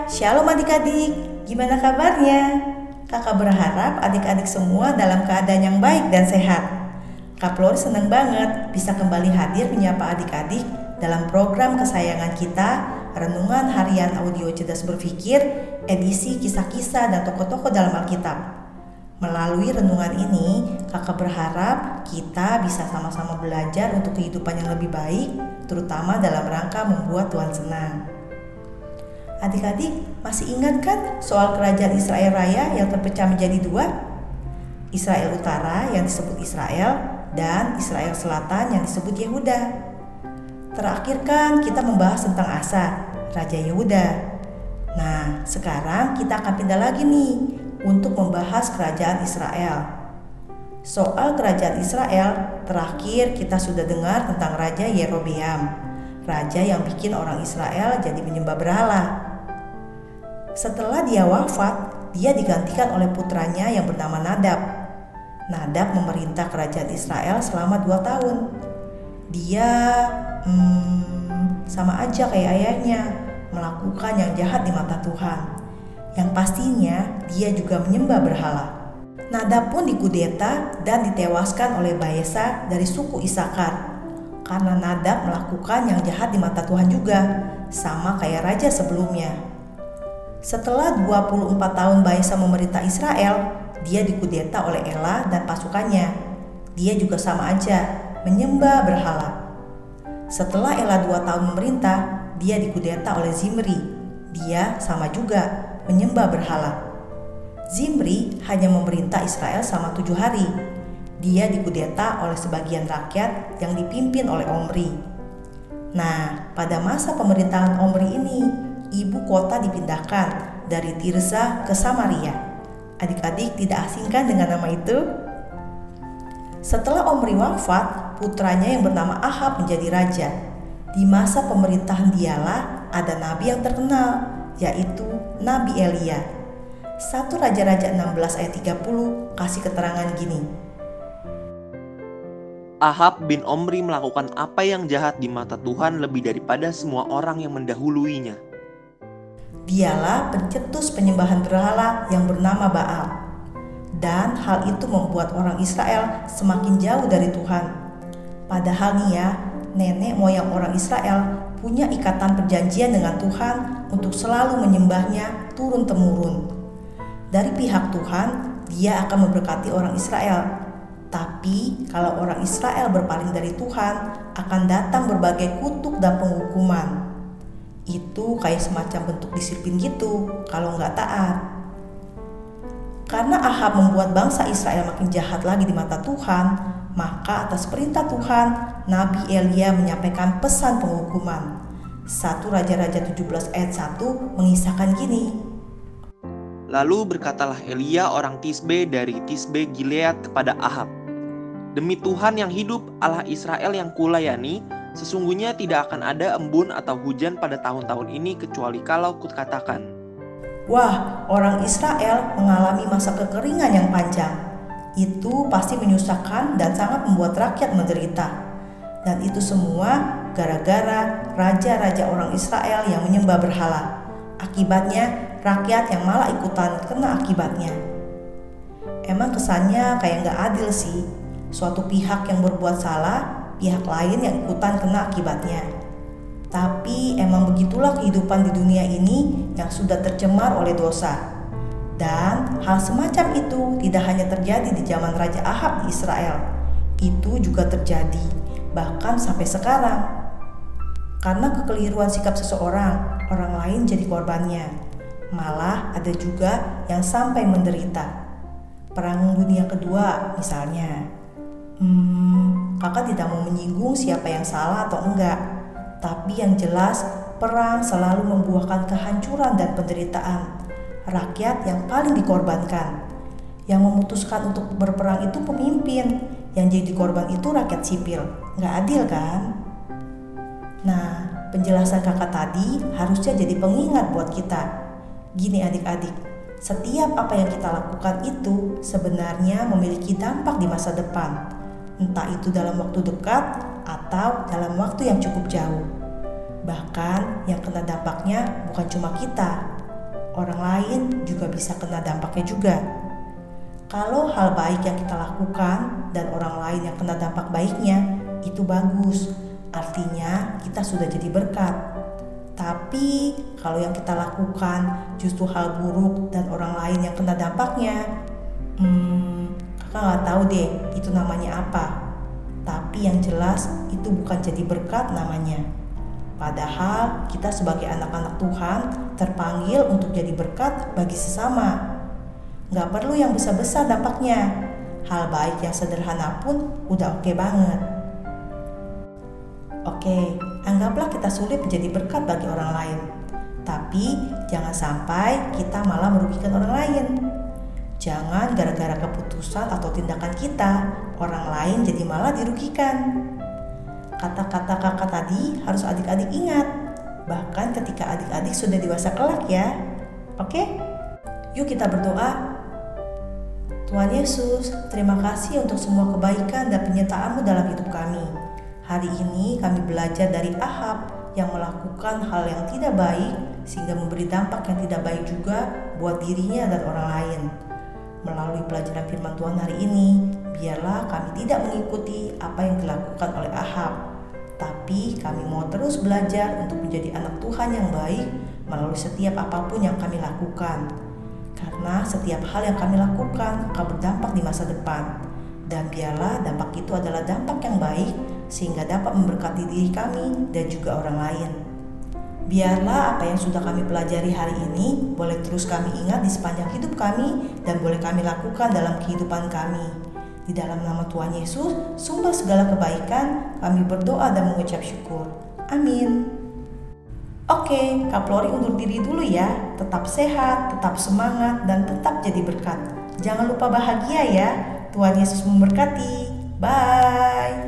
Shalom adik-adik, gimana kabarnya? Kakak berharap adik-adik semua dalam keadaan yang baik dan sehat. Kak Flori senang banget bisa kembali hadir menyapa adik-adik dalam program kesayangan kita, Renungan Harian Audio Cerdas Berpikir, edisi kisah-kisah dan tokoh-tokoh dalam Alkitab. Melalui renungan ini, kakak berharap kita bisa sama-sama belajar untuk kehidupan yang lebih baik, terutama dalam rangka membuat Tuhan senang. Adik-adik masih ingat kan soal kerajaan Israel Raya yang terpecah menjadi dua? Israel Utara yang disebut Israel dan Israel Selatan yang disebut Yehuda. Terakhir kan kita membahas tentang Asa, Raja Yehuda. Nah, sekarang kita akan pindah lagi nih untuk membahas kerajaan Israel. Soal kerajaan Israel, terakhir kita sudah dengar tentang Raja Yerobeam, raja yang bikin orang Israel jadi menyembah berhala. Setelah dia wafat, dia digantikan oleh putranya yang bernama Nadab. Nadab memerintah kerajaan Israel selama 2 tahun. Dia sama aja kayak ayahnya, melakukan yang jahat di mata Tuhan. Yang pastinya dia juga menyembah berhala. Nadab pun dikudeta dan ditewaskan oleh Baesa dari suku Isakar. Karena Nadab melakukan yang jahat di mata Tuhan juga, sama kayak raja sebelumnya. Setelah 24 tahun Baesa memerintah Israel, dia dikudeta oleh Ela dan pasukannya. Dia juga sama aja, menyembah berhala. Setelah Ela 2 tahun memerintah, dia dikudeta oleh Zimri. Dia sama juga, menyembah berhala. Zimri hanya memerintah Israel selama 7 hari. Dia dikudeta oleh sebagian rakyat yang dipimpin oleh Omri. Nah, pada masa pemerintahan Omri ini, ibu kota dipindahkan dari Tirza ke Samaria. Adik-adik tidak asing kan dengan nama itu? Setelah Omri wafat, putranya yang bernama Ahab menjadi raja. Di masa pemerintahan dialah ada nabi yang terkenal, yaitu Nabi Elia. 1 Raja-Raja 16 ayat 30 kasih keterangan gini. Ahab bin Omri melakukan apa yang jahat di mata Tuhan lebih daripada semua orang yang mendahuluinya. Dialah pencetus penyembahan berhala yang bernama Baal. Dan hal itu membuat orang Israel semakin jauh dari Tuhan. Padahal nih ya, nenek moyang orang Israel punya ikatan perjanjian dengan Tuhan untuk selalu menyembahnya turun-temurun. Dari pihak Tuhan, dia akan memberkati orang Israel. Tapi kalau orang Israel berpaling dari Tuhan, akan datang berbagai kutuk dan penghukuman. Itu kayak semacam bentuk disiplin gitu kalau nggak taat. Karena Ahab membuat bangsa Israel makin jahat lagi di mata Tuhan, maka atas perintah Tuhan, Nabi Elia menyampaikan pesan penghukuman. 1 Raja-Raja 17 ayat 1 mengisahkan gini. Lalu berkatalah Elia orang Tisbe dari Tisbe Gilead kepada Ahab, "Demi Tuhan yang hidup, Allah Israel yang kulayani, sesungguhnya tidak akan ada embun atau hujan pada tahun-tahun ini kecuali kalau kukatakan." Wah, orang Israel mengalami masa kekeringan yang panjang. Itu pasti menyusahkan dan sangat membuat rakyat menderita. Dan itu semua gara-gara raja-raja orang Israel yang menyembah berhala. Akibatnya, rakyat yang malah ikutan kena akibatnya. Emang kesannya kayak gak adil sih. Suatu pihak yang berbuat salah, pihak lain yang ikutan kena akibatnya. Tapi emang begitulah kehidupan di dunia ini yang sudah tercemar oleh dosa. Dan hal semacam itu tidak hanya terjadi di zaman Raja Ahab di Israel. Itu juga terjadi, bahkan sampai sekarang. Karena kekeliruan sikap seseorang, orang lain jadi korbannya. Malah ada juga yang sampai menderita. Perang Dunia Kedua misalnya. Kakak tidak mau menyinggung siapa yang salah atau enggak. Tapi yang jelas, perang selalu membuahkan kehancuran dan penderitaan. Rakyat yang paling dikorbankan. Yang memutuskan untuk berperang itu pemimpin. Yang jadi korban itu rakyat sipil. Nggak adil kan? Nah, penjelasan kakak tadi harusnya jadi pengingat buat kita. Gini adik-adik, setiap apa yang kita lakukan itu sebenarnya memiliki dampak di masa depan. Entah itu dalam waktu dekat atau dalam waktu yang cukup jauh. Bahkan yang kena dampaknya bukan cuma kita, orang lain juga bisa kena dampaknya juga. Kalau hal baik yang kita lakukan dan orang lain yang kena dampak baiknya, itu bagus. Artinya kita sudah jadi berkat. Tapi kalau yang kita lakukan justru hal buruk dan orang lain yang kena dampaknya, kakak gak tahu deh itu namanya apa. Tapi yang jelas itu bukan jadi berkat namanya. Padahal kita sebagai anak-anak Tuhan terpanggil untuk jadi berkat bagi sesama. Gak perlu yang besar-besar dampaknya. Hal baik yang sederhana pun udah oke banget. Oke, anggaplah kita sulit menjadi berkat bagi orang lain. Tapi jangan sampai kita malah merugikan orang lain. Jangan gara-gara keputusan atau tindakan kita, orang lain jadi malah dirugikan. Kata-kata kakak tadi harus adik-adik ingat. Bahkan ketika adik-adik sudah dewasa kelak ya. Oke? Yuk kita berdoa. Tuhan Yesus, terima kasih untuk semua kebaikan dan penyertaan-Mu dalam hidup kami. Hari ini kami belajar dari Ahab yang melakukan hal yang tidak baik sehingga memberi dampak yang tidak baik juga buat dirinya dan orang lain. Melalui pelajaran firman Tuhan hari ini, biarlah kami tidak mengikuti apa yang dilakukan oleh Ahab, tapi kami mau terus belajar untuk menjadi anak Tuhan yang baik melalui setiap apapun yang kami lakukan. Karena setiap hal yang kami lakukan akan berdampak di masa depan. Dan biarlah dampak itu adalah dampak yang baik sehingga dapat memberkati diri kami dan juga orang lain. Biarlah apa yang sudah kami pelajari hari ini boleh terus kami ingat di sepanjang hidup kami dan boleh kami lakukan dalam kehidupan kami. Di dalam nama Tuhan Yesus, sumber segala kebaikan, kami berdoa dan mengucap syukur. Amin. Oke, Kak Flori undur diri dulu ya. Tetap sehat, tetap semangat, dan tetap jadi berkat. Jangan lupa bahagia ya. Tuhan Yesus memberkati. Bye.